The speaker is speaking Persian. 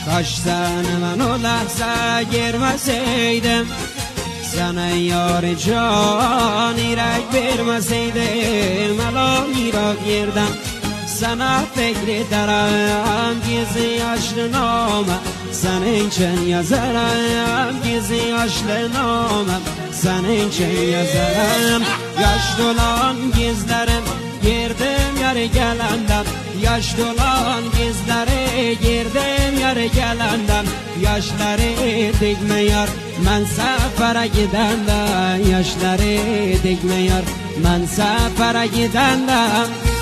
کاش زن منو لحظه گرمسیدم زن یار جانی رک برمسیدم الانی را گردم زن فکر درم گیزی اشل نامم زن این چن یزرم گیزی اشل نامم زن این چن یزرم yaş dolan gizlerim girdim yere gelenden yaş dolan gizleri girdim yere gelenden yaşları dikmeyer men sefere gidenden yaşları dikmeyer men sefere gidenden